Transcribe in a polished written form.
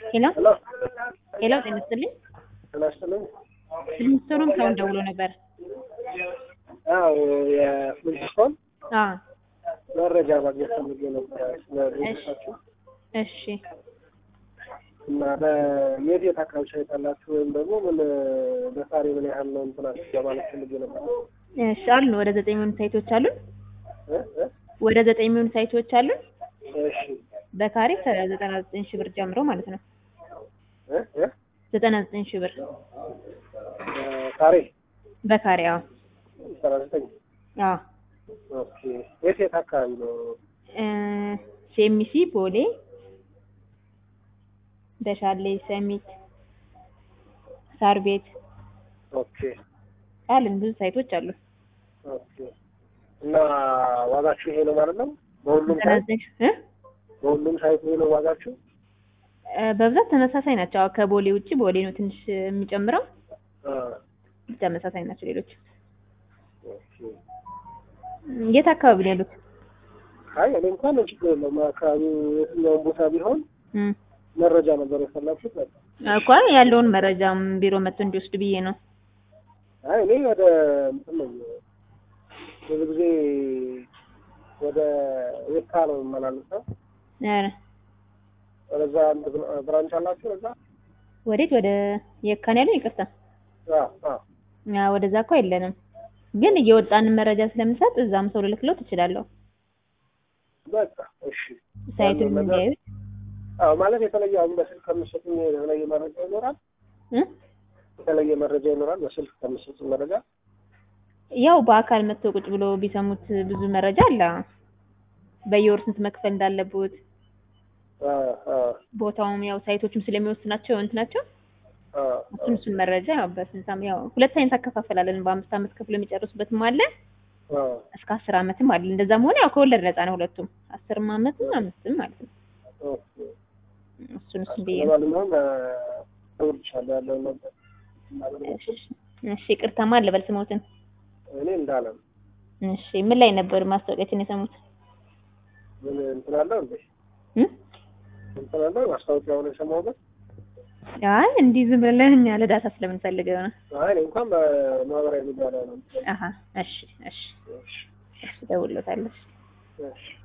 ሄሎ ሄሎ ሄሎ፣ ጤና ይስጥልኝ። ጤና ይስጥልኝ። ፍሊንስቶንም ከአሁን ደውሎ ነበር። አዎ የፍሊንስቶን አዎ መረጃ ማግኘት ፈልጌ ነበር ስለ ድርጅታችሁ እሺ። እና በየት አካባቢ ሳይጣላችሁ ወይም ደግሞ ምን በሳሪ ምን ያህል ነው እንትናችሁ ለማለት ፈልጌ ነበር። እሺ አሉን። ወደ 9 የሚሆኑ ሳይቶች አሉን። ወደ 9 የሚሆኑ ሳይቶች አሉን። እሺ በካሬ ከ99 ሺህ ብር ጀምሮ ማለት ነው። 99 ሺህ ብር ካሬ በካሬ። አዎ 99። አዎ ኦኬ። የት አካባቢ ነው? ሴሚሲ፣ ቦሌ፣ በሻሌ፣ ሰሚት፣ ሳር ቤት ኦኬ አሉን። ብዙ ሳይቶች አሉ። ኦኬ። እና ዋጋችሁ ይሄ ነው ማለት ነው? በሁሉም ሳይት በሁሉም ሳይት ይሄ ነው ዋጋችሁ? በብዛት ተመሳሳይ ናቸው። አዎ ከቦሌ ውጪ ቦሌ ነው ትንሽ የሚጨምረው። ተመሳሳይ ናቸው ሌሎች። ኦኬ። የት አካባቢ ነው ያሉት? አይ እኔ እንኳን ችግር የለውም። አካባቢው የትኛውን ቦታ ቢሆን መረጃ ነበር የፈለኩት ነበር እኮ ያለውን መረጃም ቢሮ መጥቶ እንዲወስድ ብዬ ነው። አይ እኔ ወደ እንትን ነው ብዙ ጊዜ ወደ የካ ነው የምመላለሰው። አረ ወደዛ አንድ ብራንች አላችሁ ወደዛ? ወዴት? ወደ የካ ነው ያለው? ይቅርታ። ወደዛ እኮ የለንም፣ ግን እየወጣን መረጃ ስለምንሰጥ እዛም ሰው ልልክለው ትችላለሁ። በቃ እሺ። ሳይቱን እንዲያዩት። አዎ ማለት የተለየ አሁን በስልክ ከምትሰጡኝ የተለየ መረጃ ይኖራል? የተለየ መረጃ ይኖራል በስልክ ከምትሰጡኝ መረጃ? ያው በአካል መጥተው ቁጭ ብሎ ቢሰሙት ብዙ መረጃ አለ። በየወር ስንት መክፈል እንዳለበት፣ ቦታውም ያው ሳይቶችም ስለሚወስናቸው እንትናቸው እሱን መረጃ ያው በስንታም ያው ሁለት አይነት አከፋፈላለን። በ5 አመት ከፍሎ የሚጨርሱበትም አለ፣ እስከ 10 አመትም አለ። እንደዛም ሆነ ያው ከወለድ ነፃ ነው ሁለቱም፣ 10 አመትም 5ም ማለት ነው። እሱን ለማንኛውም ተወርቻለሁ ያለው ነበር። እሺ ይቅርታ ማን ልበል ስሞትን? እኔ እንዳለ። እሺ ምን ላይ ነበር ማስታወቂያችን የሰሙት? ምን እንትን አለው እንዴ? እንትን አለው ማስታወቂያውን የሰማሁበት? አይ እንዲህ ዝም ብለን እኛ ለዳታ ስለምንፈልገው ነው። አይ እኔ እንኳን በማህበራዊ ሚዲያ ላይ ነው። እሺ እሺ እሺ ደውሎታል። እሺ